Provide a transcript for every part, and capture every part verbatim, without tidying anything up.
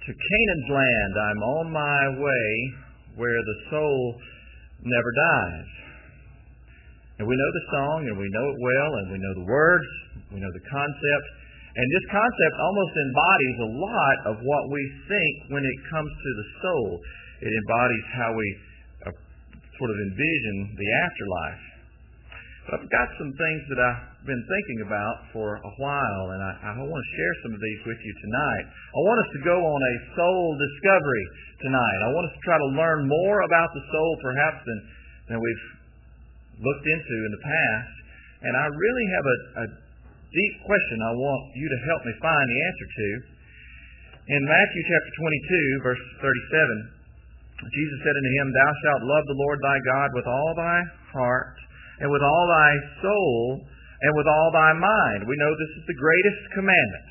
to Canaan's land I'm on my way, where the soul never dies. And we know the song, and we know it well, and we know the words, we know the concept. And this concept almost embodies a lot of what we think when it comes to the soul. It embodies how we uh, sort of envision the afterlife. But I've got some things that I've been thinking about for a while, and I, I want to share some of these with you tonight. I want us to go on a soul discovery tonight. I want us to try to learn more about the soul perhaps than, than we've looked into in the past. And I really have a, a deep question I want you to help me find the answer to. In Matthew chapter twenty-two, verse thirty-seven, Jesus said unto him, Thou shalt love the Lord thy God with all thy heart, and with all thy soul, and with all thy mind. We know this is the greatest commandment.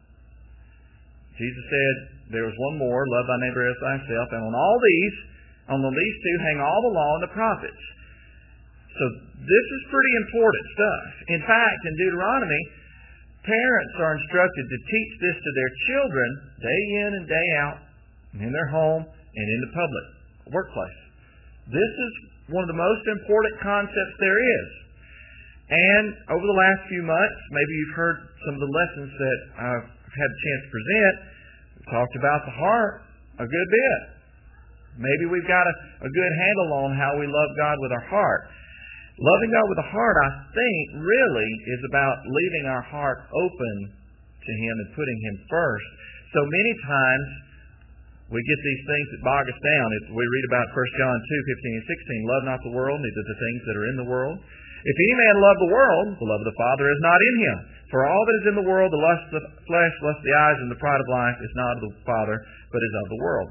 Jesus said, there is one more, love thy neighbor as thyself, and on all these, on these two hang all the law and the prophets. So this is pretty important stuff. In fact, in Deuteronomy, parents are instructed to teach this to their children day in and day out, in their home and in the public workplace. This is one of the most important concepts there is. And over the last few months, maybe you've heard some of the lessons that I've had a chance to present. We've talked about the heart a good bit. Maybe we've got a, a good handle on how we love God with our heart. Loving God with the heart, I think, really is about leaving our heart open to Him and putting Him first. So many times we get these things that bog us down. It's, we read about First John two, fifteen and sixteen, love not the world, neither the things that are in the world. If any man love the world, the love of the Father is not in him. For all that is in the world, the lust of the flesh, lust of the eyes, and the pride of life, is not of the Father, but is of the world.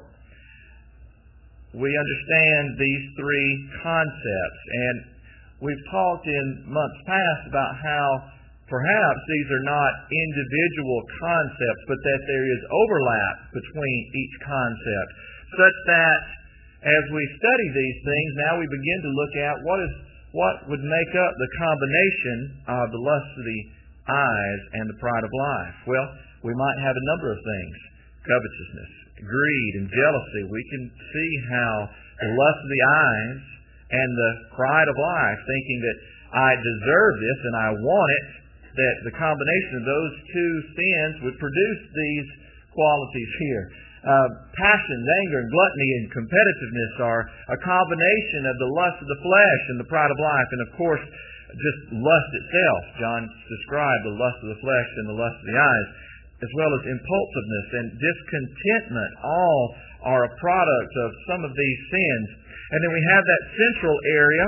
We understand these three concepts, and we've talked in months past about how perhaps these are not individual concepts, but that there is overlap between each concept, such that as we study these things, now we begin to look at what is what would make up the combination of the lust of the eyes and the pride of life. Well, we might have a number of things. Covetousness, greed, and jealousy. We can see how the lust of the eyes and the pride of life, thinking that I deserve this and I want it, that the combination of those two sins would produce these qualities here. Uh, passions, anger, and gluttony and competitiveness are a combination of the lust of the flesh and the pride of life, and of course, just lust itself. John described the lust of the flesh and the lust of the eyes, as well as impulsiveness and discontentment. All are a product of some of these sins. And then we have that central area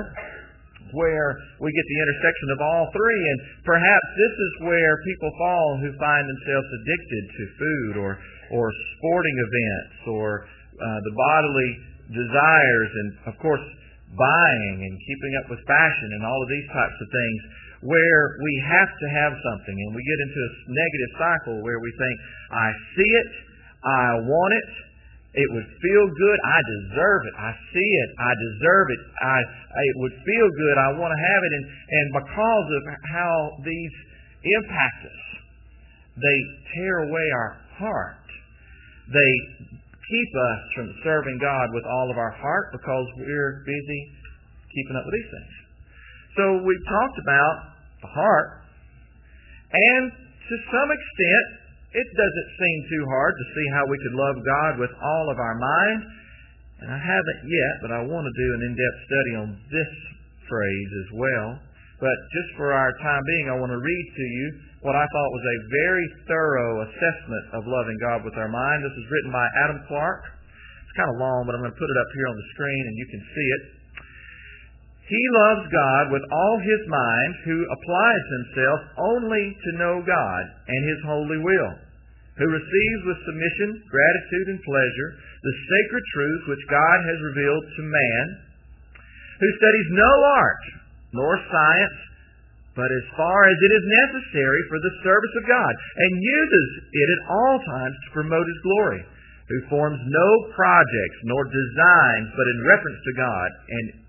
where we get the intersection of all three, and perhaps this is where people fall who find themselves addicted to food or or sporting events or uh, the bodily desires, and of course buying and keeping up with fashion and all of these types of things, where we have to have something and we get into a negative cycle where we think, I see it, I want it, it would feel good, I deserve it, I see it, I deserve it, I, it would feel good, I want to have it. And, and because of how these impact us, they tear away our heart. They keep us from serving God with all of our heart because we're busy keeping up with these things. So we've talked about the heart, and to some extent, it doesn't seem too hard to see how we could love God with all of our mind. And I haven't yet, but I want to do an in-depth study on this phrase as well. But just for our time being, I want to read to you what I thought was a very thorough assessment of loving God with our mind. This is written by Adam Clark. It's kind of long, but I'm going to put it up here on the screen and you can see it. He loves God with all his mind, who applies himself only to know God and his holy will, who receives with submission, gratitude, and pleasure the sacred truths which God has revealed to man, who studies no art nor science, but as far as it is necessary for the service of God, and uses it at all times to promote his glory, who forms no projects nor designs but in reference to God, and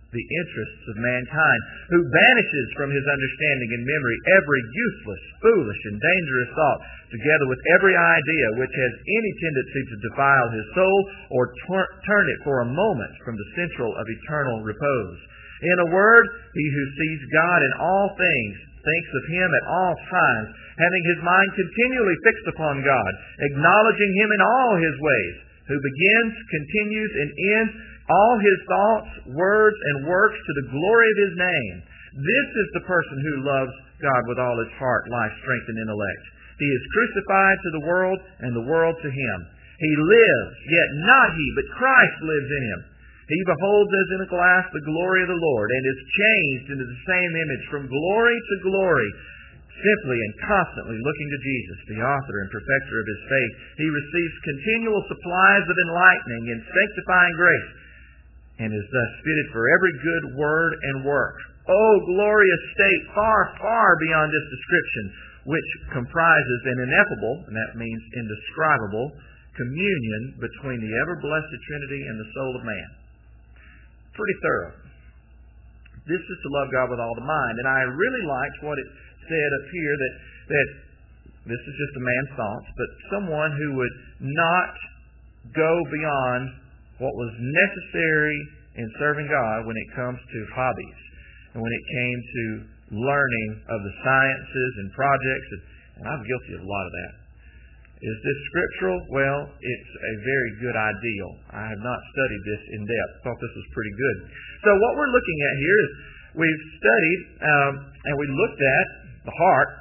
the interests of mankind, who banishes from his understanding and memory every useless, foolish, and dangerous thought, together with every idea which has any tendency to defile his soul or tor- turn it for a moment from the central of eternal repose. In a word, he who sees God in all things thinks of him at all times, having his mind continually fixed upon God, acknowledging him in all his ways, who begins, continues, and ends all his thoughts, words, and works to the glory of his name. This is the person who loves God with all his heart, life, strength, and intellect. He is crucified to the world, and the world to him. He lives, yet not he, but Christ lives in him. He beholds as in a glass the glory of the Lord, and is changed into the same image from glory to glory, simply and constantly looking to Jesus, the author and perfecter of his faith. He receives continual supplies of enlightening and sanctifying grace, and is thus fitted for every good word and work. Oh, glorious state, far, far beyond this description, which comprises an ineffable, and that means indescribable, communion between the ever-blessed Trinity and the soul of man. Pretty thorough. This is to love God with all the mind. And I really liked what it said up here, that, that this is just a man's thoughts, but someone who would not go beyond what was necessary in serving God when it comes to hobbies and when it came to learning of the sciences and projects. And, and I'm guilty of a lot of that. Is this scriptural? Well, it's a very good ideal. I have not studied this in depth. Thought this was pretty good. So what we're looking at here is we've studied um, and we looked at the heart.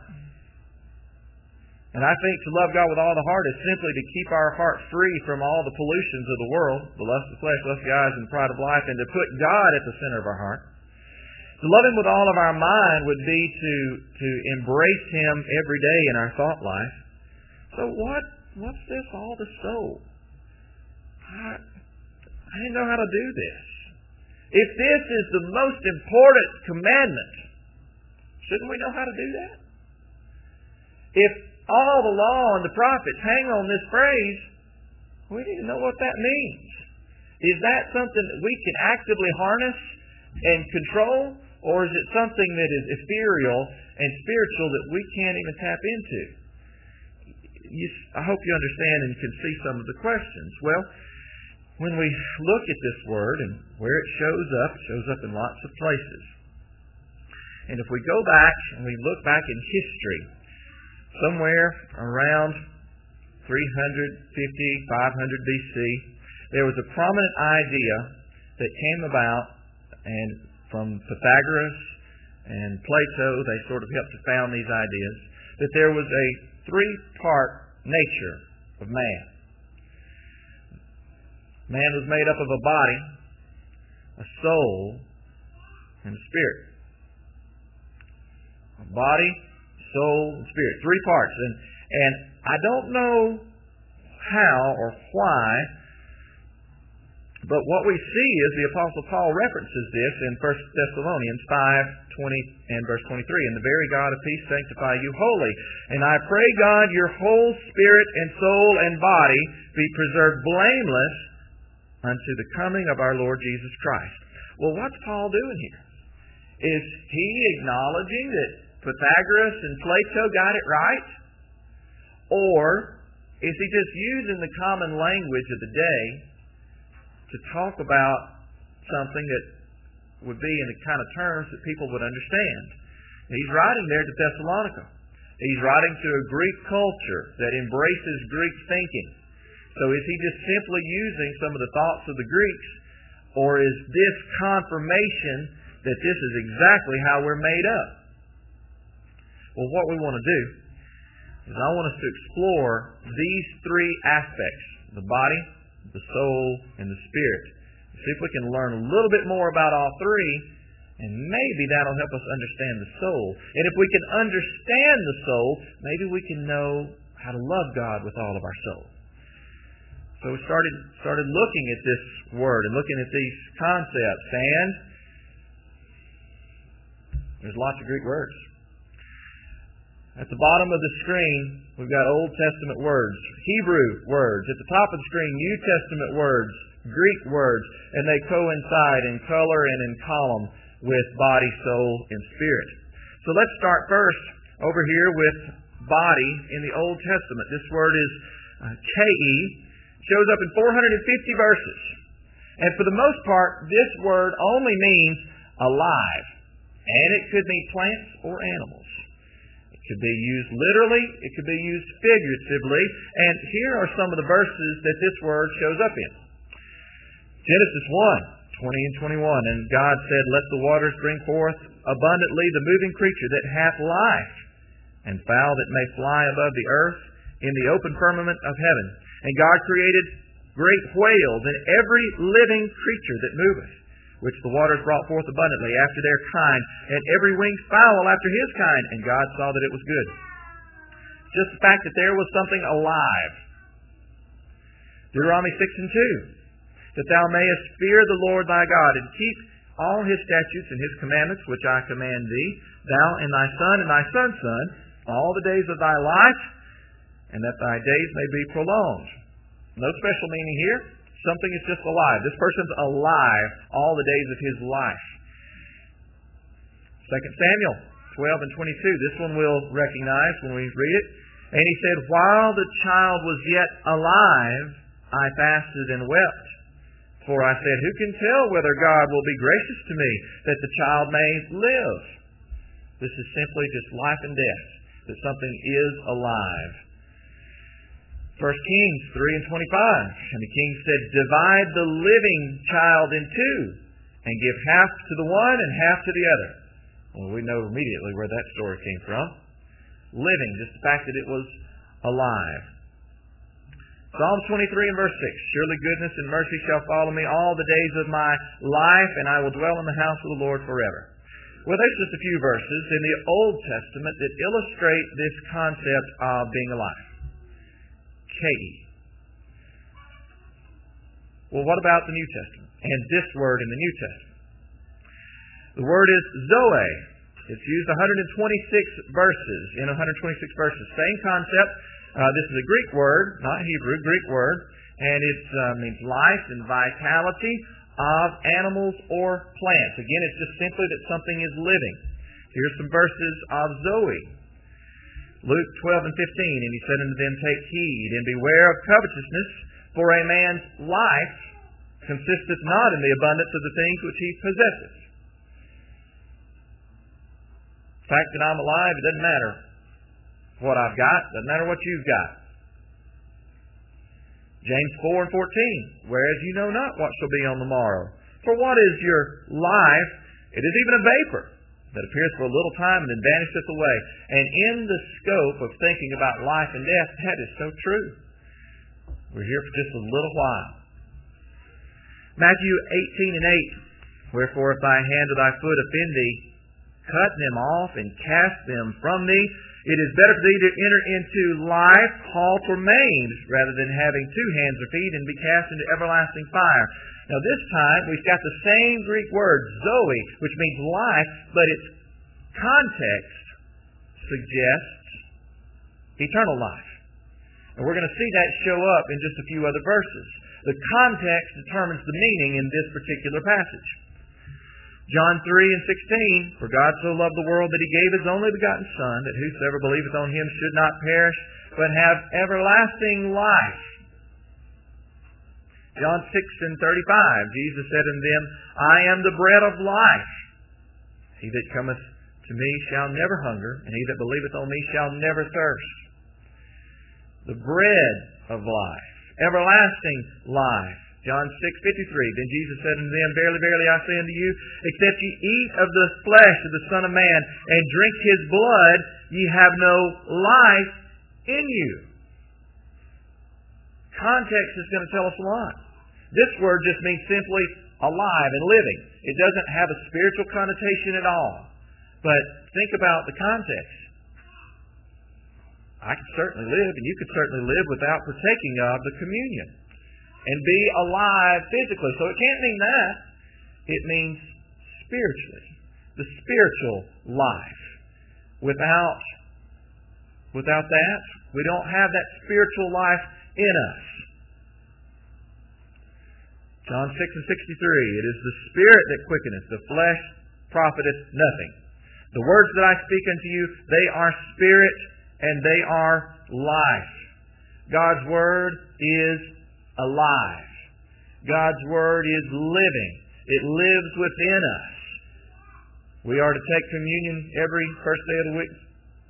And I think to love God with all the heart is simply to keep our heart free from all the pollutions of the world, the lust of the flesh, lust of the eyes, and the pride of life, and to put God at the center of our heart. To love Him with all of our mind would be to, to embrace Him every day in our thought life. So what? What's this all the soul? I, I didn't know how to do this. If this is the most important commandment, shouldn't we know how to do that? If all the law and the prophets hang on this phrase, we need to know what that means. Is that something that we can actively harness and control, or is it something that is ethereal and spiritual that we can't even tap into? You, I hope you understand and can see some of the questions. Well, when we look at this word and where it shows up, it shows up in lots of places. And if we go back and we look back in history, somewhere around three fifty, five hundred B C, there was a prominent idea that came about, and from Pythagoras and Plato, they sort of helped to found these ideas, that there was a three-part nature of man. Man was made up of a body, a soul, and a spirit. A body, soul, and spirit. Three parts. And, and I don't know how or why, but what we see is the Apostle Paul references this in First Thessalonians five twenty and verse twenty-three. And the very God of peace sanctify you wholly. And I pray, God, your whole spirit and soul and body be preserved blameless unto the coming of our Lord Jesus Christ. Well, what's Paul doing here? Is he acknowledging that Pythagoras and Plato got it right? Or is he just using the common language of the day to talk about something that would be in the kind of terms that people would understand? He's writing there to Thessalonica. He's writing to a Greek culture that embraces Greek thinking. So is he just simply using some of the thoughts of the Greeks, or is this confirmation that this is exactly how we're made up? Well, what we want to do is I want us to explore these three aspects, the body, the soul, and the spirit. See if we can learn a little bit more about all three, and maybe that'll help us understand the soul. And if we can understand the soul, maybe we can know how to love God with all of our soul. So we started started looking at this word and looking at these concepts, and there's lots of Greek words. At the bottom of the screen, we've got Old Testament words, Hebrew words. At the top of the screen, New Testament words, Greek words, and they coincide in color and in column with body, soul, and spirit. So let's start first over here with body in the Old Testament. This word is uh, K-E. Shows up in four hundred fifty verses. And for the most part, this word only means alive. And it could mean plants or animals. It could be used literally. It could be used figuratively. And here are some of the verses that this word shows up in. Genesis one, twenty and twenty-one. And God said, "Let the waters bring forth abundantly the moving creature that hath life, and fowl that may fly above the earth in the open firmament of heaven. And God created great whales and every living creature that moveth, which the waters brought forth abundantly after their kind, and every winged fowl after his kind. And God saw that it was good." Just the fact that there was something alive. Deuteronomy six and two. "That thou mayest fear the Lord thy God, and keep all his statutes and his commandments, which I command thee, thou and thy son and thy son's son, all the days of thy life, and that thy days may be prolonged." No special meaning here. Something is just alive. This person's alive all the days of his life. Second Samuel twelve and twenty-two. This one we'll recognize when we read it. "And he said, While the child was yet alive, I fasted and wept. For I said, Who can tell whether God will be gracious to me, that the child may live?" This is simply just life and death, that something is alive. First Kings three and twenty-five. "And the king said, Divide the living child in two, and give half to the one and half to the other." Well, we know immediately where that story came from. Living, just the fact that it was alive. Psalm twenty-three and verse six. "Surely goodness and mercy shall follow me all the days of my life, and I will dwell in the house of the Lord forever." Well, there's just a few verses in the Old Testament that illustrate this concept of being alive. K-E. Well, what about the New Testament? And this word in the New Testament. The word is Zoe. It's used one hundred twenty-six verses, in one hundred twenty-six verses. Same concept. Uh, this is a Greek word, not Hebrew, Greek word. And it uh, means life and vitality of animals or plants. Again, it's just simply that something is living. Here's some verses of Zoe. Luke twelve and fifteen. "And he said unto them, Take heed, and beware of covetousness, for a man's life consisteth not in the abundance of the things which he possesseth." The fact that I'm alive, it doesn't matter what I've got. It doesn't matter what you've got. James four and fourteen. "Whereas you know not what shall be on the morrow. For what is your life? It is even a vapor, that appears for a little time and then vanisheth away." And in the scope of thinking about life and death, that is so true. We're here for just a little while. Matthew eighteen and eight. "Wherefore if thy hand or thy foot offend thee, cut them off and cast them from thee. It is better for thee to enter into life halt or maimed, rather than having two hands or feet and be cast into everlasting fire." Now this time we've got the same Greek word, Zoe, which means life, but its context suggests eternal life. And we're going to see that show up in just a few other verses. The context determines the meaning in this particular passage. John three and sixteen. "For God so loved the world that he gave his only begotten Son, that whosoever believeth on him should not perish, but have everlasting life." John six and thirty-five. "Jesus said unto them, I am the bread of life. He that cometh to me shall never hunger, and he that believeth on me shall never thirst." The bread of life. Everlasting life. John six fifty-three. "Then Jesus said unto them, Verily, verily, I say unto you, except ye eat of the flesh of the Son of Man, and drink his blood, ye have no life in you." Context is going to tell us a lot. This word just means simply alive and living. It doesn't have a spiritual connotation at all. But think about the context. I could certainly live, and you could certainly live without partaking of the communion and be alive physically. So it can't mean that. It means spiritually. The spiritual life. Without, without that, we don't have that spiritual life in us. John six and sixty-three, it is the Spirit that quickeneth, the flesh profiteth nothing. The words that I speak unto you, they are spirit and they are life. God's Word is alive. God's Word is living. It lives within us. We are to take communion every first day of the week.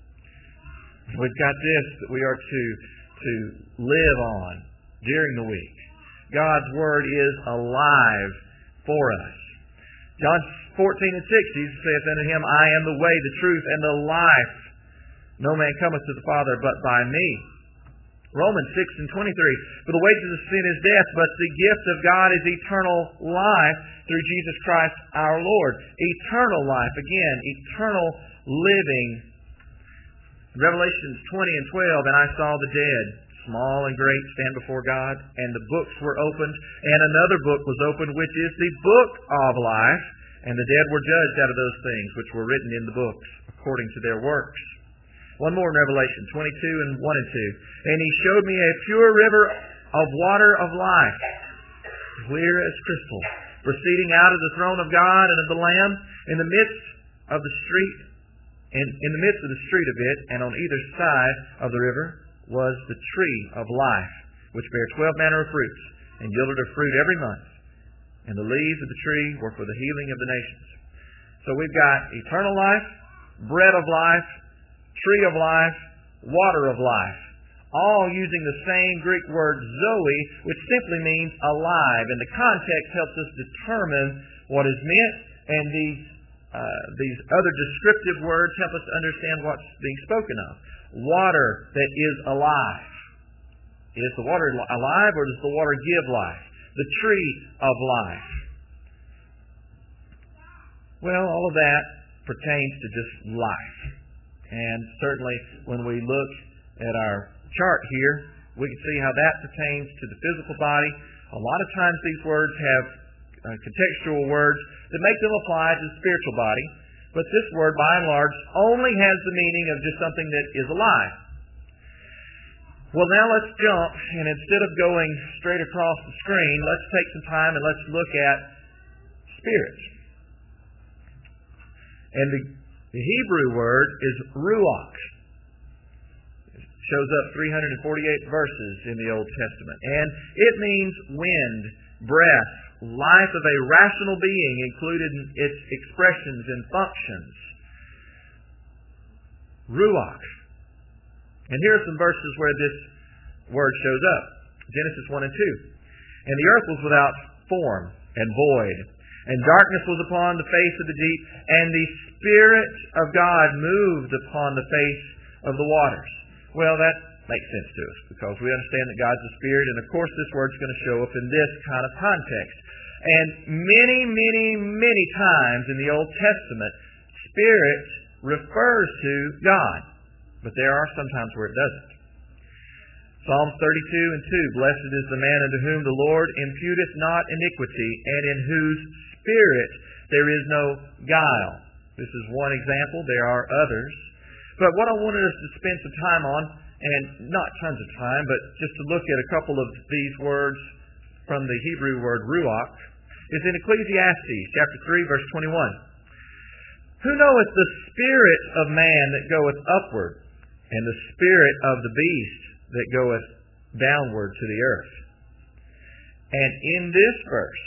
We've got this that we are to, to live on during the week. God's Word is alive for us. John fourteen and six, Jesus saith unto him, I am the way, the truth, and the life. No man cometh to the Father but by me. Romans six and twenty-three, for the wages of sin is death, but the gift of God is eternal life through Jesus Christ our Lord. Eternal life, again, eternal living. Revelations twenty and twelve, and I saw the dead, small and great, stand before God, and the books were opened, and another book was opened, which is the book of life, and the dead were judged out of those things which were written in the books, according to their works. One more in Revelation twenty-two and one and two. And he showed me a pure river of water of life, clear as crystal, proceeding out of the throne of God and of the Lamb, in the midst of the street, in, in the midst of the street of it, and on either side of the river was the tree of life, which bare twelve manner of fruits, and yielded her fruit every month. And the leaves of the tree were for the healing of the nations. So we've got eternal life, bread of life, tree of life, water of life, all using the same Greek word zoe, which simply means alive. And the context helps us determine what is meant, and these uh, these other descriptive words help us to understand what's being spoken of. Water that is alive. Is the water alive, or does the water give life? The tree of life. Well, all of that pertains to just life. And certainly when we look at our chart here, we can see how that pertains to the physical body. A lot of times these words have uh, contextual words that make them apply to the spiritual body. But this word, by and large, only has the meaning of just something that is alive. Well, now let's jump, and instead of going straight across the screen, let's take some time and let's look at spirit. And the The Hebrew word is ruach. It shows up three hundred forty-eight verses in the Old Testament. And it means wind, breath, life of a rational being, included in its expressions and functions. Ruach. And here are some verses where this word shows up. Genesis one and two. And the earth was without form and void, and darkness was upon the face of the deep, and the Spirit of God moved upon the face of the waters. Well, that makes sense to us, because we understand that God's a Spirit, and of course this word's going to show up in this kind of context. And many, many, many times in the Old Testament, Spirit refers to God, but there are some times where it doesn't. Psalms thirty-two and two, blessed is the man unto whom the Lord imputeth not iniquity, and in whose spirit there is no guile. This is one example. There are others. But what I wanted us to spend some time on, and not tons of time, but just to look at a couple of these words from the Hebrew word ruach, is in Ecclesiastes chapter three, verse twenty-one. Who knoweth the spirit of man that goeth upward, and the spirit of the beast that goeth downward to the earth? And in this verse,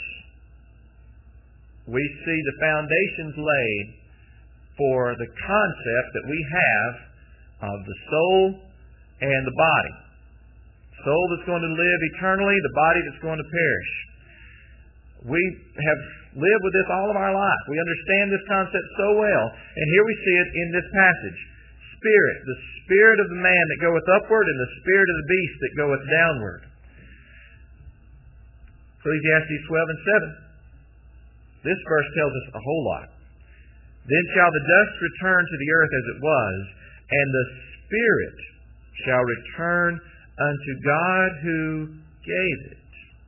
we see the foundations laid for the concept that we have of the soul and the body. Soul that's going to live eternally, the body that's going to perish. We have lived with this all of our life. We understand this concept so well. And here we see it in this passage. Spirit, the spirit of the man that goeth upward, and the spirit of the beast that goeth downward. Ecclesiastes twelve and seven. This verse tells us a whole lot. Then shall the dust return to the earth as it was, and the spirit shall return unto God who gave it.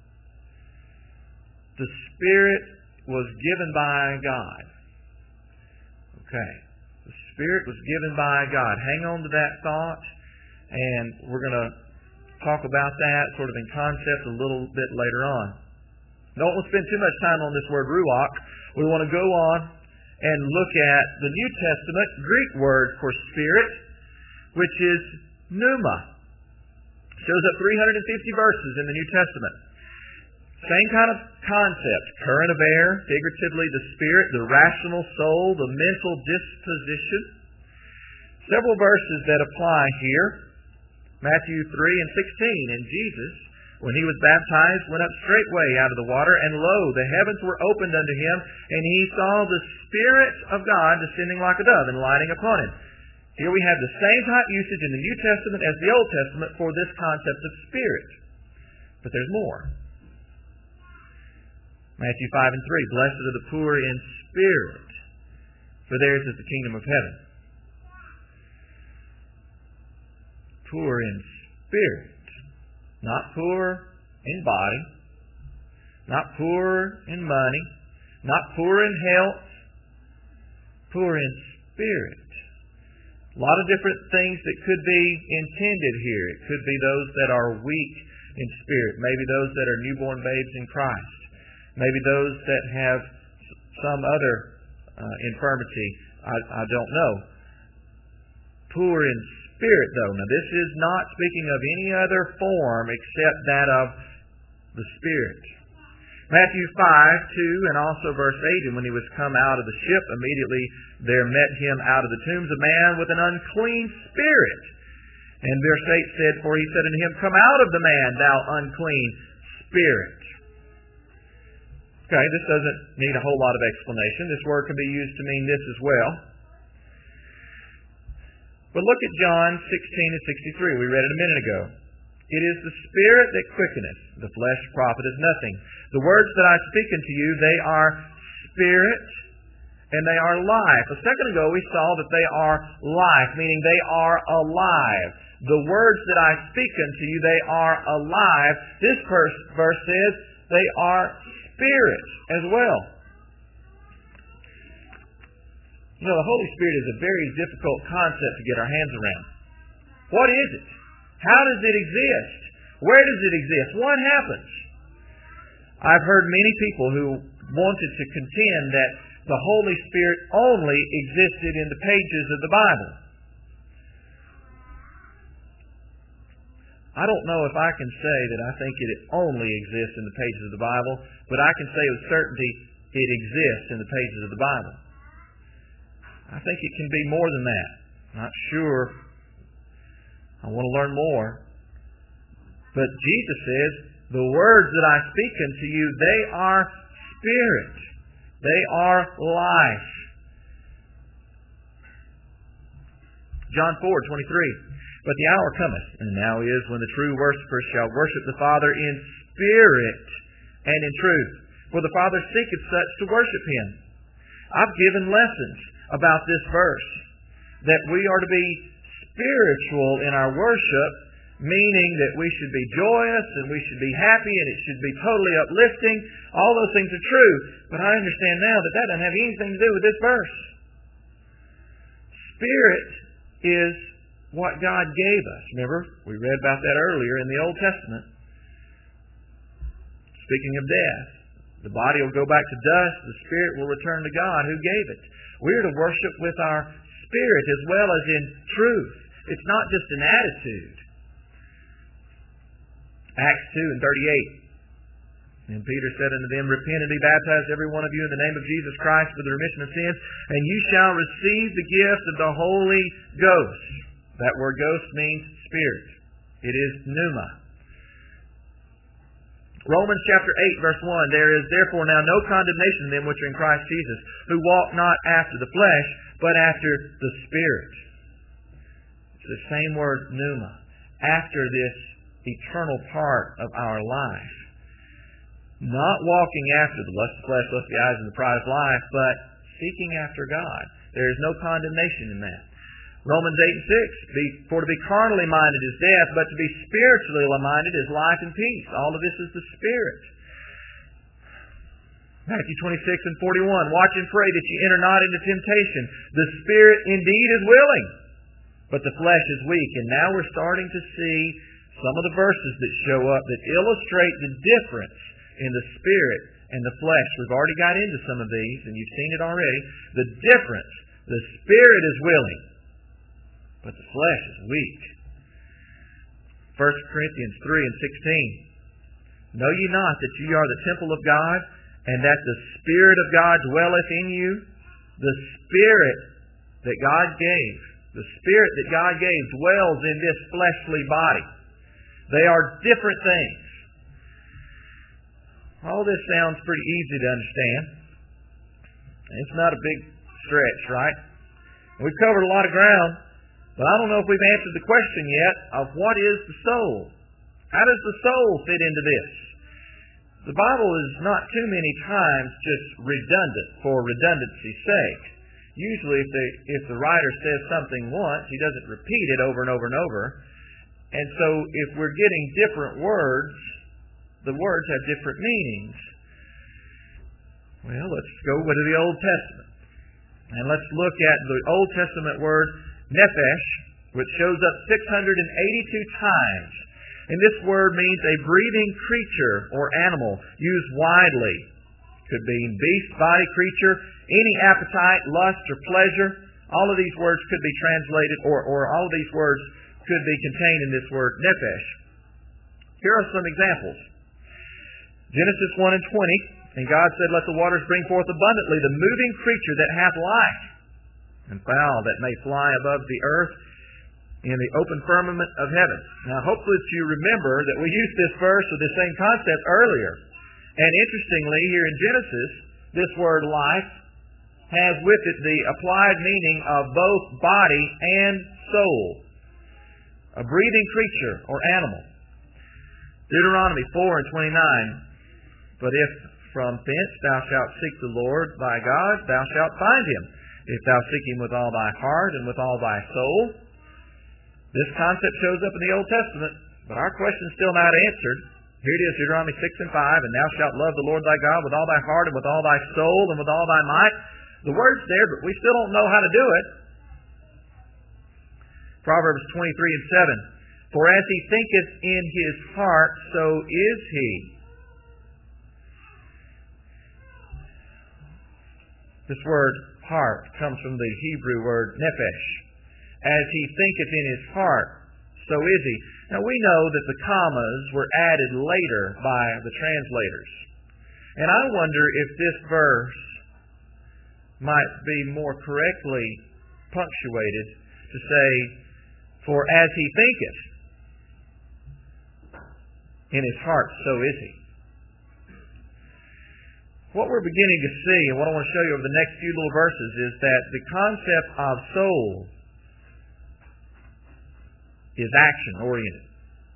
The Spirit was given by God. Okay. The Spirit was given by God. Hang on to that thought, and we're going to talk about that sort of in concept a little bit later on. Don't want to spend too much time on this word ruach. We want to go on and look at the New Testament Greek word for spirit, which is pneuma. Shows up three hundred fifty verses in the New Testament. Same kind of concept. Current of air, figuratively the spirit, the rational soul, the mental disposition. Several verses that apply here. Matthew three and sixteen. And Jesus, when he was baptized, went up straightway out of the water, and lo, the heavens were opened unto him, and he saw the Spirit of God descending like a dove and lighting upon him. Here we have the same type usage in the New Testament as the Old Testament for this concept of spirit. But there's more. Matthew five and three. Blessed are the poor in spirit, for theirs is the kingdom of heaven. Poor in spirit. Not poor in body. Not poor in money. Not poor in health. Poor in spirit. A lot of different things that could be intended here. It could be those that are weak in spirit. Maybe those that are newborn babes in Christ. Maybe those that have some other uh, infirmity. I, I don't know. Poor in spirit, though. Now, this is not speaking of any other form except that of the Spirit. Matthew five, two, and also verse eight, and when he was come out of the ship, immediately there met him out of the tombs a man with an unclean spirit. And verse eight said, For he said unto him, Come out of the man, thou unclean spirit. Okay, this doesn't need a whole lot of explanation. This word can be used to mean this as well. But look at John sixteen and sixty-three. We read it a minute ago. It is the Spirit that quickeneth, the flesh profiteth nothing. The words that I speak unto you, they are spirit and they are life. A second ago we saw that they are life, meaning they are alive. The words that I speak unto you, they are alive. This verse, verse says they are spirit as well. You know, the Holy Spirit is a very difficult concept to get our hands around. What is it? How does it exist? Where does it exist? What happens? I've heard many people who wanted to contend that the Holy Spirit only existed in the pages of the Bible. I don't know if I can say that I think it only exists in the pages of the Bible, but I can say with certainty it exists in the pages of the Bible. I think it can be more than that. Not sure. I want to learn more. But Jesus says, the words that I speak unto you, they are spirit. They are life. John four twenty-three. But the hour cometh, and now is, when the true worshippers shall worship the Father in spirit and in truth. For the Father seeketh such to worship Him. I've given lessons about this verse, that we are to be spiritual in our worship, meaning that we should be joyous and we should be happy and it should be totally uplifting. All those things are true, but I understand now that that doesn't have anything to do with this verse. Spirit is what God gave us. Remember, we read about that earlier in the Old Testament. Speaking of death, the body will go back to dust, the spirit will return to God who gave it. We're to worship with our spirit as well as in truth. It's not just an attitude. Acts two and thirty-eight. And Peter said unto them, Repent and be baptized every one of you in the name of Jesus Christ for the remission of sins, and you shall receive the gift of the Holy Ghost. That word ghost means spirit. It is pneuma. Romans chapter eight verse one. There is therefore now no condemnation in them which are in Christ Jesus, who walk not after the flesh, but after the Spirit. It's the same word pneuma. After this eternal part of our life. Not walking after the lust of the flesh, lust of the eyes, and the pride of life, but seeking after God. There is no condemnation in that. Romans eight and six, For to be carnally minded is death, but to be spiritually minded is life and peace. All of this is the Spirit. Matthew twenty-six and forty-one, Watch and pray that ye enter not into temptation. The Spirit indeed is willing, but the flesh is weak. And now we're starting to see some of the verses that show up that illustrate the difference in the spirit and the flesh. We've already got into some of these, and you've seen it already. The difference. The spirit is willing, but the flesh is weak. First Corinthians three and sixteen. Know ye not that ye are the temple of God, and that the Spirit of God dwelleth in you? The Spirit that God gave, the Spirit that God gave dwells in this fleshly body. They are different things. All this sounds pretty easy to understand. It's not a big stretch, right? We've covered a lot of ground, but I don't know if we've answered the question yet of what is the soul. How does the soul fit into this? The Bible is not too many times just redundant for redundancy's sake. Usually if the, if the writer says something once, he doesn't repeat it over and over and over. And so if we're getting different words, the words have different meanings. Well, let's go to the Old Testament. And let's look at the Old Testament word nephesh, which shows up six hundred eighty-two times. And this word means a breathing creature or animal used widely. Could be beast, body, creature, any appetite, lust, or pleasure. All of these words could be translated, or, or all of these words could be contained in this word nephesh. Here are some examples. Genesis one and twenty. And God said, let the waters bring forth abundantly the moving creature that hath life, and fowl that may fly above the earth in the open firmament of heaven. Now, hopefully you remember that we used this verse or the same concept earlier. And interestingly, here in Genesis, this word life has with it the applied meaning of both body and soul. A breathing creature or animal. Deuteronomy four and twenty-nine. But if from thence thou shalt seek the Lord thy God, thou shalt find him, if thou seek him with all thy heart and with all thy soul. This concept shows up in the Old Testament, but our question is still not answered. Here it is, Deuteronomy six and five, and thou shalt love the Lord thy God with all thy heart and with all thy soul and with all thy might. The word's there, but we still don't know how to do it. Proverbs twenty-three and seven. For as he thinketh in his heart, so is he. This word heart comes from the Hebrew word nephesh. As he thinketh in his heart, so is he. Now we know that the commas were added later by the translators. And I wonder if this verse might be more correctly punctuated to say, for as he thinketh in his heart, so is he. What we're beginning to see, and what I want to show you over the next few little verses, is that the concept of soul is action-oriented.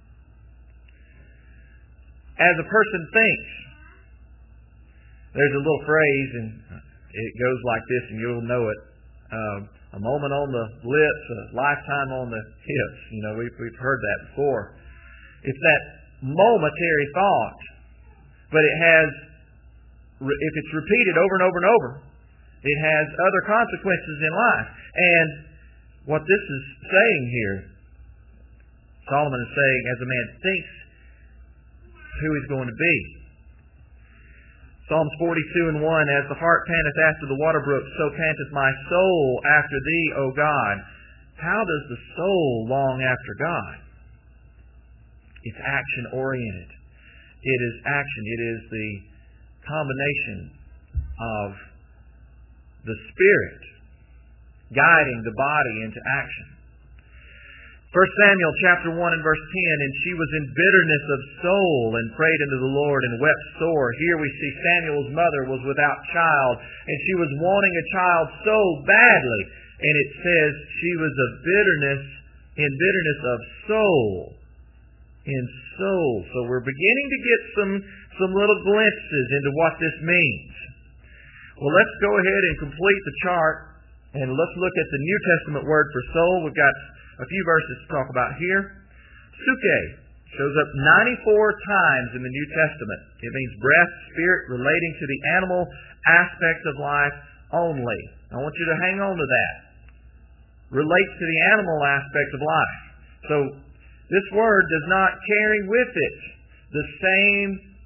As a person thinks, there's a little phrase, and it goes like this, and you'll know it. Uh, a moment on the lips, a lifetime on the hips. You know, we've, we've heard that before. It's that momentary thought, but it has, if it's repeated over and over and over, it has other consequences in life. And what this is saying here, Solomon is saying, as a man thinks who he's going to be. Psalms forty-two and one, as the hart panteth after the water brook, so panteth my soul after thee, O God. How does the soul long after God? It's action-oriented. It is action. It is the combination of the Spirit guiding the body into action. First Samuel chapter one and verse ten, and she was in bitterness of soul and prayed unto the Lord and wept sore. Here we see Samuel's mother was without child, and she was wanting a child so badly. And it says she was of bitterness, in bitterness of soul. In soul. So we're beginning to get some, some little glimpses into what this means. Well, let's go ahead and complete the chart, and let's look at the New Testament word for soul. We've got a few verses to talk about here. Psuche shows up ninety-four times in the New Testament. It means breath, spirit, relating to the animal aspect of life only. I want you to hang on to that. Relates to the animal aspect of life. So, this word does not carry with it the same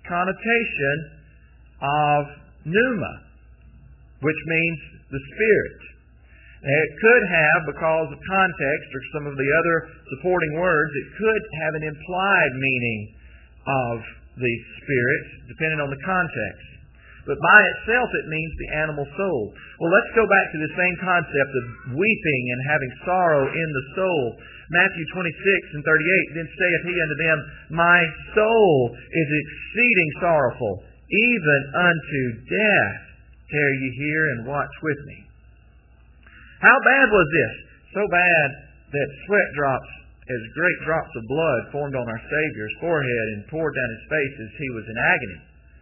connotation of pneuma, which means the Spirit. Now, it could have, because of context or some of the other supporting words, it could have an implied meaning of the Spirit, depending on the context. But by itself, it means the animal soul. Well, let's go back to the same concept of weeping and having sorrow in the soul. Matthew twenty-six and thirty-eight, then saith he unto them, My soul is exceeding sorrowful, even unto death. Tarry ye here and watch with me. How bad was this? So bad that sweat drops, as great drops of blood, formed on our Savior's forehead and poured down His face as He was in agony.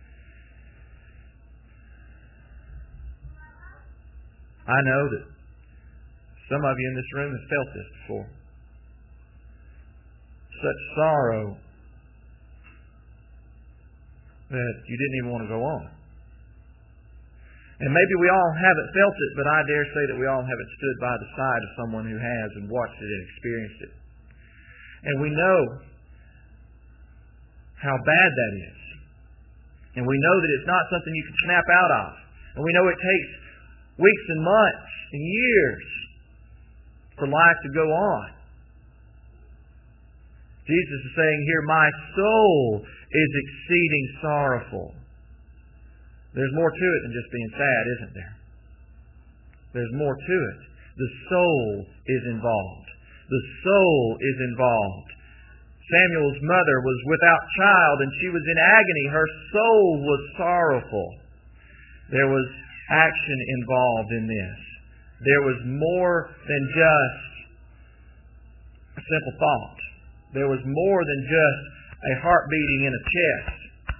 I know that some of you in this room have felt this before. Such sorrow that you didn't even want to go on. And maybe we all haven't felt it, but I dare say that we all haven't stood by the side of someone who has and watched it and experienced it. And we know how bad that is. And we know that it's not something you can snap out of. And we know it takes weeks and months and years for life to go on. Jesus is saying here, my soul is exceeding sorrowful. There's more to it than just being sad, isn't there? There's more to it. The soul is involved. The soul is involved. Samuel's mother was without child and she was in agony. Her soul was sorrowful. There was action involved in this. There was more than just a simple thought. There was more than just a heart beating in a chest.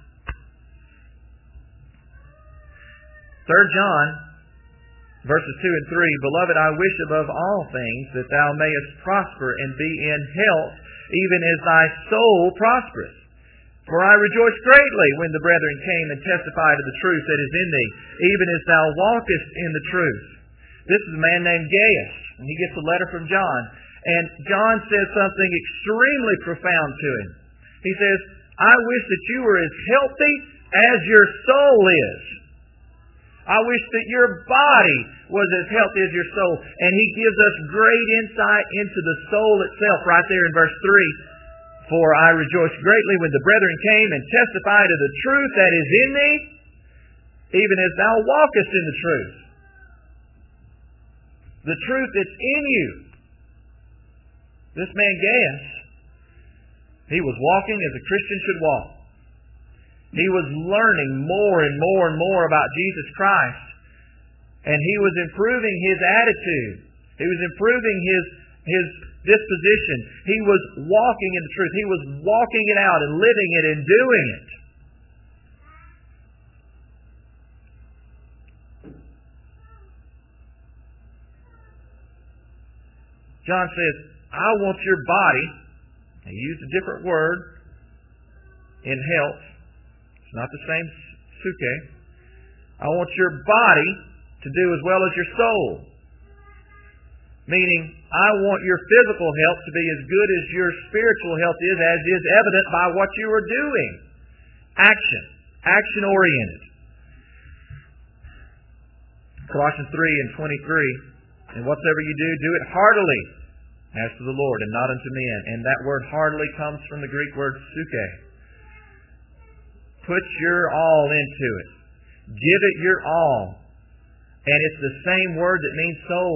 Third John, verses two and three, Beloved, I wish above all things that thou mayest prosper and be in health, even as thy soul prospereth. For I rejoice greatly when the brethren came and testified of the truth that is in thee, even as thou walkest in the truth. This is a man named Gaius, and he gets a letter from John. And John says something extremely profound to him. He says, I wish that you were as healthy as your soul is. I wish that your body was as healthy as your soul. And he gives us great insight into the soul itself right there in verse three. For I rejoice greatly when the brethren came and testified of the truth that is in thee, even as thou walkest in the truth. The truth that's in you. This man Gaius, he was walking as a Christian should walk. He was learning more and more and more about Jesus Christ. And he was improving his attitude. He was improving his, his disposition. He was walking in the truth. He was walking it out and living it and doing it. John says, I want your body, he used a different word in health. It's not the same suke. I want your body to do as well as your soul. Meaning, I want your physical health to be as good as your spiritual health is, as is evident by what you are doing. Action. Action-oriented. Colossians three and twenty-three. And whatsoever you do, do it heartily, as to the Lord, and not unto men. And that word heartily comes from the Greek word suke. Put your all into it. Give it your all. And it's the same word that means soul.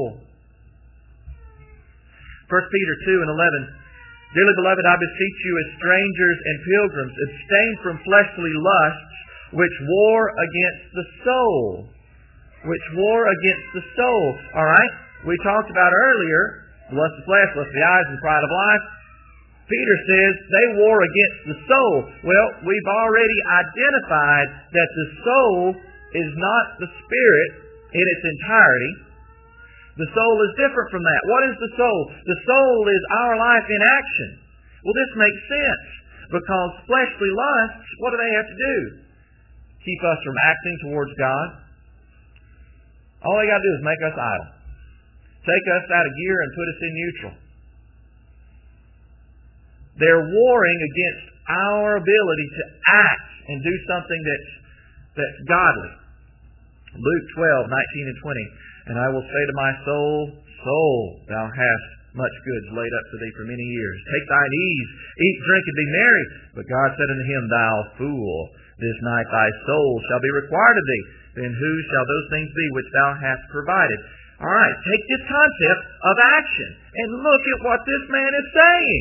First Peter two and eleven. Dearly beloved, I beseech you as strangers and pilgrims, abstain from fleshly lusts, which war against the soul. Which war against the soul. Alright? We talked about earlier, the lust of the flesh, lust of the eyes, and the pride of life. Peter says they war against the soul. Well, we've already identified that the soul is not the spirit in its entirety. The soul is different from that. What is the soul? The soul is our life in action. Well, this makes sense because fleshly lusts, what do they have to do? Keep us from acting towards God. All they got to do is make us idle. Take us out of gear and put us in neutral. They're warring against our ability to act and do something that's, that's godly. Luke twelve, nineteen and twenty. And I will say to my soul, Soul, thou hast much goods laid up for thee for many years. Take thine ease, eat, drink, and be merry. But God said unto him, Thou fool, this night thy soul shall be required of thee. Then whose shall those things be which thou hast provided? All right, take this concept of action and look at what this man is saying.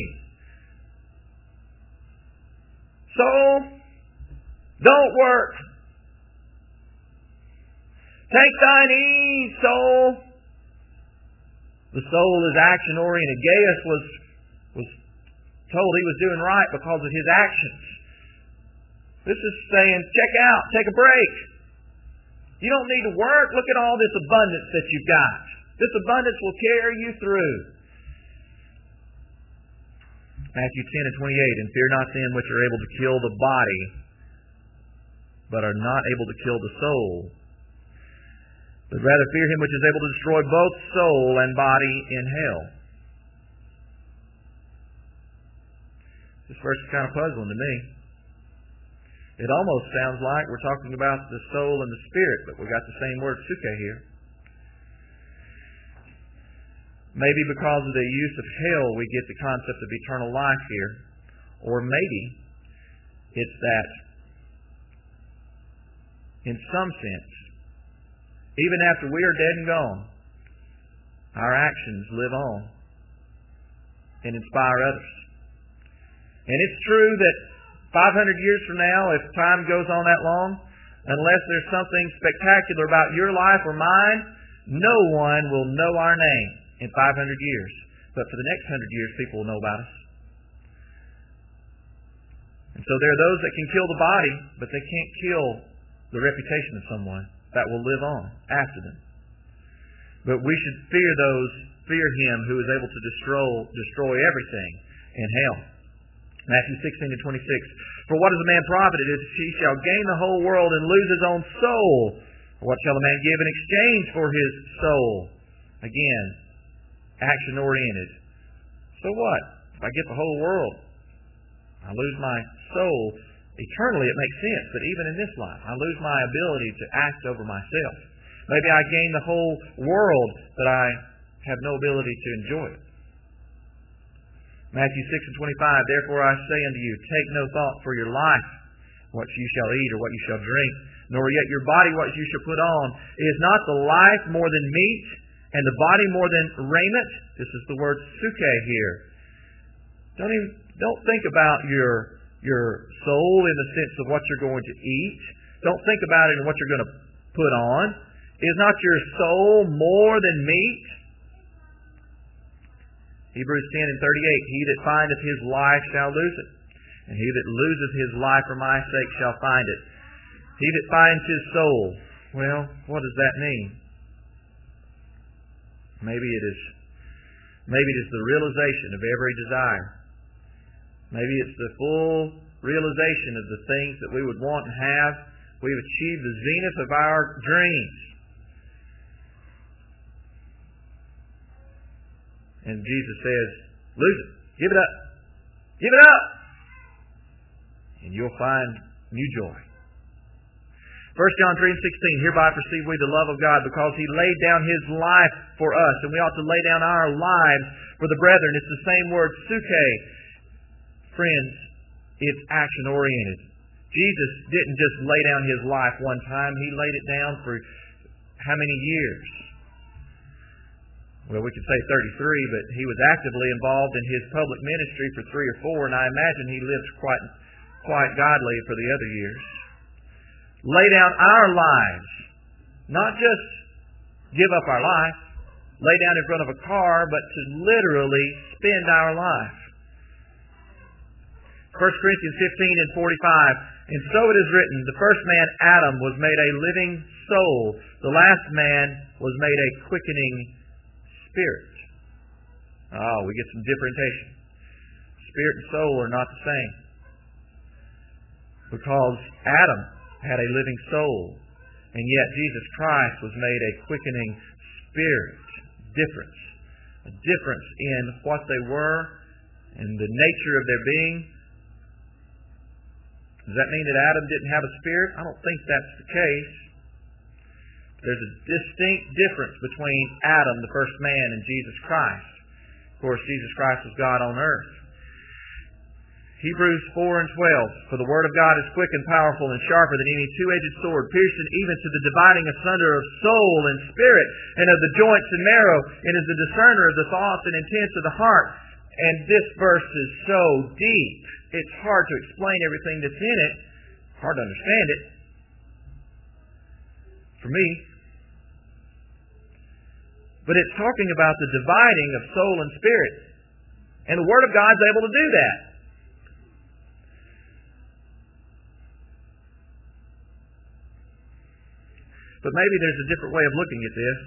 Soul, don't work. Take thine ease, soul. The soul is action-oriented. Gaius was, was told he was doing right because of his actions. This is saying, check out, take a break. You don't need to work. Look at all this abundance that you've got. This abundance will carry you through. Matthew ten and twenty-eight, and fear not them which are able to kill the body, but are not able to kill the soul. But rather fear him which is able to destroy both soul and body in hell. This verse is kind of puzzling to me. It almost sounds like we're talking about the soul and the spirit, but we've got the same word, suke, here. Maybe because of the use of hell we get the concept of eternal life here. Or maybe it's that, in some sense, even after we are dead and gone, our actions live on and inspire others. And it's true that five hundred years from now, if time goes on that long, unless there's something spectacular about your life or mine, no one will know our name in five hundred years. But for the next one hundred years, people will know about us. And so there are those that can kill the body, but they can't kill the reputation of someone that will live on after them. But we should fear those, fear him who is able to destroy, destroy everything in hell. Matthew sixteen and twenty-six. For what is a man profited if he shall gain the whole world and lose his own soul? What shall a man give in exchange for his soul? Again, action-oriented. So what? If I get the whole world, I lose my soul. Eternally it makes sense, but even in this life, I lose my ability to act over myself. Maybe I gain the whole world, but I have no ability to enjoy it. Matthew six and twenty-five, therefore I say unto you, take no thought for your life, what you shall eat or what you shall drink, nor yet your body what you shall put on. Is not the life more than meat, and the body more than raiment? This is the word suke here. Don't even, don't think about your, your soul in the sense of what you're going to eat. Don't think about it in what you're going to put on. Is not your soul more than meat? Hebrews ten and thirty-eight, he that findeth his life shall lose it, and he that loseth his life for my sake shall find it. He that finds his soul, well, what does that mean? Maybe it is, maybe it is the realization of every desire. Maybe it's the full realization of the things that we would want and have. We've achieved the zenith of our dreams. And Jesus says, lose it. Give it up. Give it up. And you'll find new joy. First John three and sixteen, hereby perceive we the love of God, because He laid down His life for us, and we ought to lay down our lives for the brethren. It's the same word, suke. Friends, it's action-oriented. Jesus didn't just lay down His life one time. He laid it down for how many years? Well, we could say thirty-three, but He was actively involved in His public ministry for three or four, and I imagine He lived quite, quite godly for the other years. Lay down our lives. Not just give up our life, lay down in front of a car, but to literally spend our life. First Corinthians fifteen and forty-five, and so it is written, the first man, Adam, was made a living soul. The last man was made a quickening spirit. Oh, we get some differentiation. Spirit and soul are not the same. Because Adam had a living soul, and yet Jesus Christ was made a quickening spirit. Difference. A difference in what they were and the nature of their being. Does that mean that Adam didn't have a spirit? I don't think that's the case. There's a distinct difference between Adam, the first man, and Jesus Christ. Of course, Jesus Christ was God on earth. Hebrews four and twelve. For the word of God is quick and powerful and sharper than any two-edged sword, piercing even to the dividing asunder of soul and spirit, and of the joints and marrow, and is the discerner of the thoughts and intents of the heart. And this verse is so deep. It's hard to explain everything that's in it. Hard to understand it. For me. But it's talking about the dividing of soul and spirit. And the Word of God's able to do that. But maybe there's a different way of looking at this.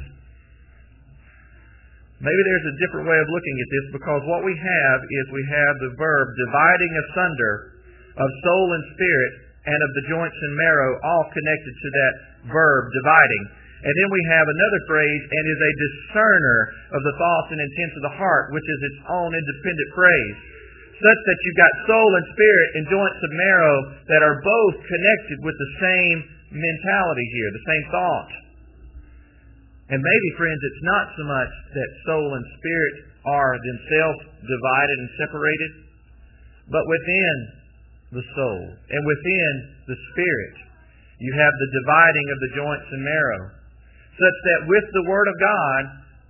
Maybe there's a different way of looking at this, because what we have is we have the verb dividing asunder of soul and spirit and of the joints and marrow, all connected to that verb dividing. And then we have another phrase, and is a discerner of the thoughts and intents of the heart, which is its own independent phrase, such that you've got soul and spirit and joints and marrow that are both connected with the same mentality here, the same thought. And maybe, friends, it's not so much that soul and spirit are themselves divided and separated, but within the soul and within the spirit, you have the dividing of the joints and marrow, such that with the Word of God,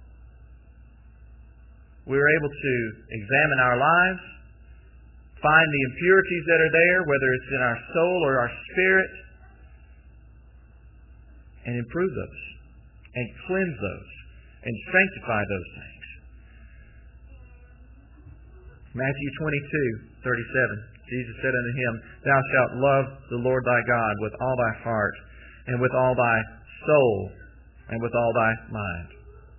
we're able to examine our lives, find the impurities that are there, whether it's in our soul or our spirit, and improve those, and cleanse those, and sanctify those things. Matthew twenty-two, thirty-seven. Jesus said unto him, Thou shalt love the Lord thy God with all thy heart, and with all thy soul, and with all thy mind.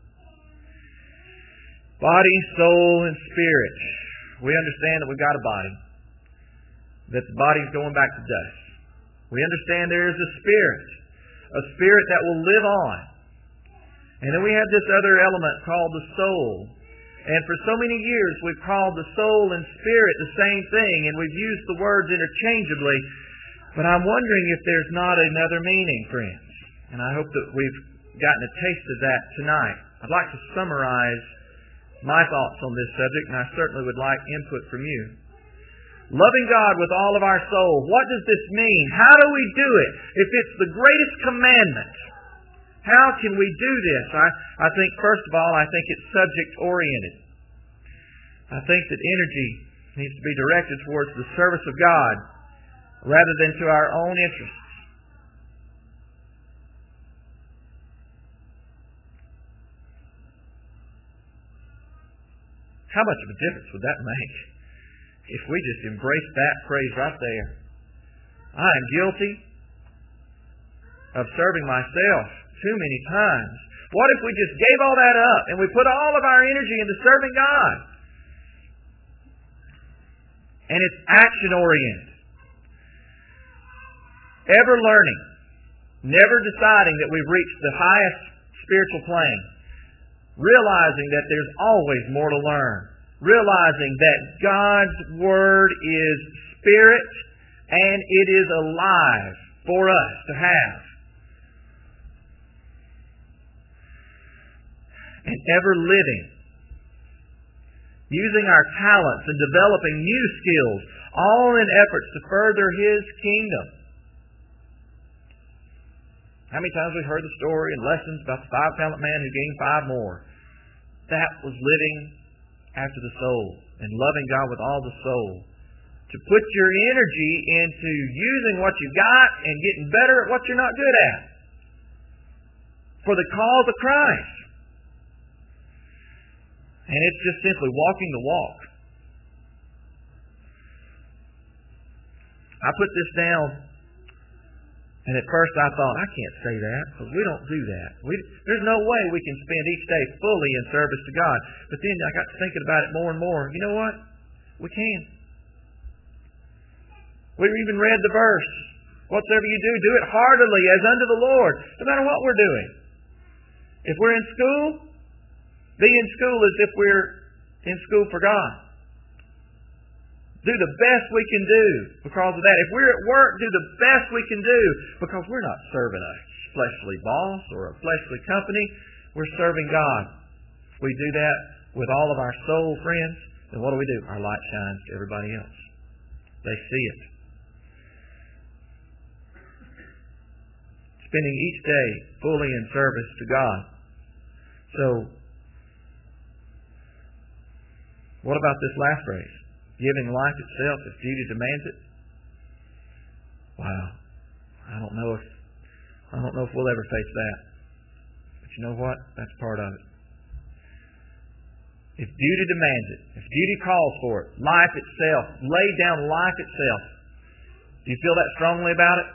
Body, soul, and spirit. We understand that we've got a body, that the body's going back to dust. We understand there is a spirit, a spirit that will live on. And then we have this other element called the soul. And for so many years we've called the soul and spirit the same thing, and we've used the words interchangeably. But I'm wondering if there's not another meaning, friends. And I hope that we've gotten a taste of that tonight. I'd like to summarize my thoughts on this subject, and I certainly would like input from you. Loving God with all of our soul. What does this mean? How do we do it? If it's the greatest commandment, how can we do this? I, I think, first of all, I think it's subject-oriented. I think that energy needs to be directed towards the service of God rather than to our own interests. How much of a difference would that make if we just embraced that phrase right there? I am guilty of serving myself too many times. What if we just gave all that up and we put all of our energy into serving God? And it's action-oriented. Ever learning. Never deciding that we've reached the highest spiritual plane. Realizing that there's always more to learn. Realizing that God's Word is spirit and it is alive for us to have. And ever living. Using our talents and developing new skills, all in efforts to further His kingdom. How many times we've heard the story and lessons about the five-talent man who gained five more? That was living after the soul and loving God with all the soul. To put your energy into using what you've got and getting better at what you're not good at. For the cause of Christ. And it's just simply walking the walk. I put this down, and at first I thought, I can't say that, because we don't do that. We, there's no way we can spend each day fully in service to God. But then I got to thinking about it more and more. You know what? We can. We even read the verse. Whatsoever you do, do it heartily as unto the Lord, no matter what we're doing. If we're in school, be in school as if we're in school for God. Do the best we can do because of that. If we're at work, do the best we can do because we're not serving a fleshly boss or a fleshly company. We're serving God. If we do that with all of our soul, friends, then what do we do? Our light shines to everybody else. They see it. Spending each day fully in service to God. So, what about this last phrase? Giving life itself if duty demands it? Wow. I don't know if I don't know if we'll ever face that. But you know what? That's part of it. If duty demands it, if duty calls for it, life itself, lay down life itself. Do you feel that strongly about it?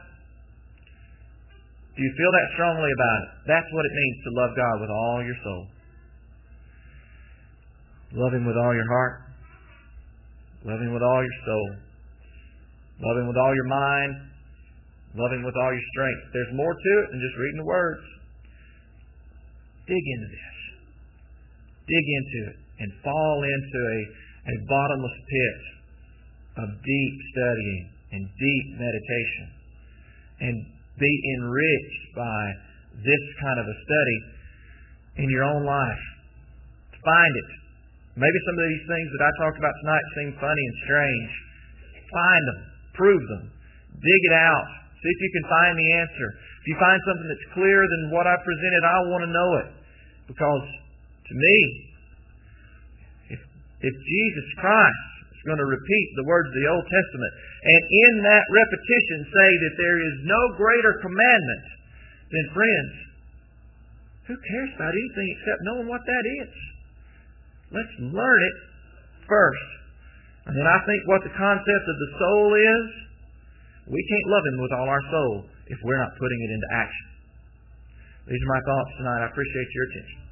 Do you feel that strongly about it? That's what it means to love God with all your soul. Love Him with all your heart. Love Him with all your soul. Love Him with all your mind. Love Him with all your strength. There's more to it than just reading the words. Dig into this. Dig into it and fall into a, a bottomless pit of deep studying and deep meditation. And be enriched by this kind of a study in your own life. Find it. Maybe some of these things that I talked about tonight seem funny and strange. Find them. Prove them. Dig it out. See if you can find the answer. If you find something that's clearer than what I presented, I want to know it. Because to me, if, if Jesus Christ is going to repeat the words of the Old Testament, and in that repetition say that there is no greater commandment, then friends, who cares about anything except knowing what that is? Let's learn it first. And then I think what the concept of the soul is, we can't love Him with all our soul if we're not putting it into action. These are my thoughts tonight. I appreciate your attention.